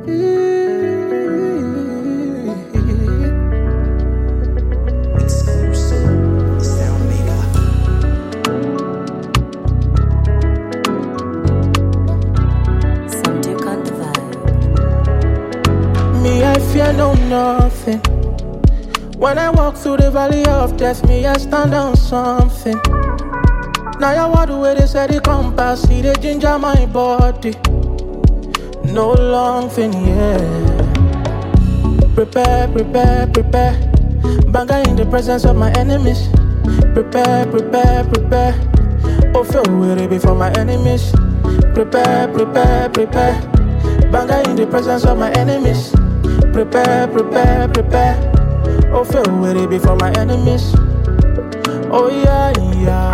I fear no nothing. When I walk through the valley of death, me I stand on something. Now you want the way they say the compass, see they ginger my body. No long thing, yeah. Prepare, prepare, prepare. Banga in the presence of my enemies. Prepare, prepare, prepare. Oh, feel weary before my enemies. Prepare, prepare, prepare. Banga in the presence of my enemies. Prepare, prepare, prepare. Oh, feel weary before my enemies. Oh, yeah, yeah.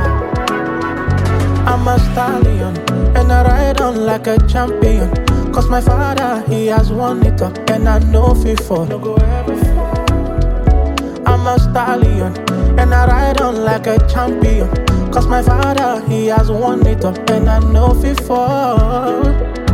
I'm a stallion, and I ride on like a champion. Cause my father, he has won it all, and I know before. I'm a stallion, and I ride on like a champion. Cause my father, he has won it all, and I know before.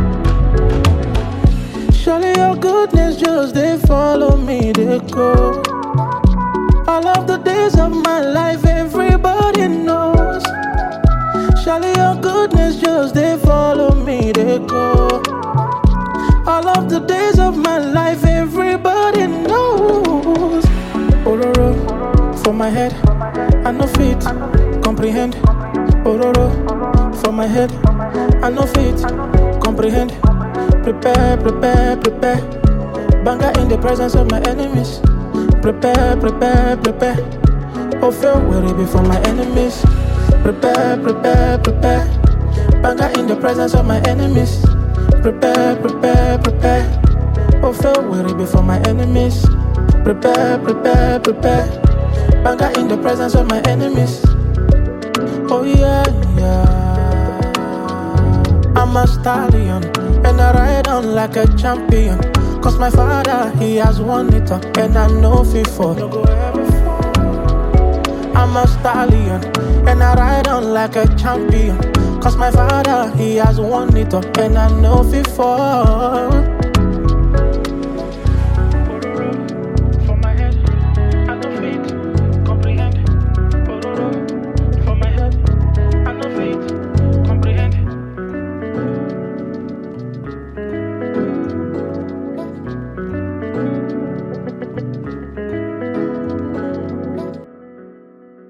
Surely your goodness just they follow me, they go. All of the days of my life, everybody knows. Surely your goodness just they follow me, they go. All of the days of my life, everybody knows. Ororo, for my head, I no fit comprehend. Ororo, for my head, I no fit comprehend. Prepare, prepare, prepare. Banga in the presence of my enemies. Prepare, prepare, prepare. Oh, feel weary before my enemies. Prepare, prepare, prepare. Banga in the presence of my enemies. Prepare, prepare, prepare. Oh, feel weary before my enemies. Prepare, prepare, prepare. Banga in the presence of my enemies. Oh, yeah, yeah. I'm a stallion, and I ride on like a champion. Cause my father, he has won it all, and I know before. I'm a stallion, and I ride on like a champion. Cause my father, he has won it all, and I know before.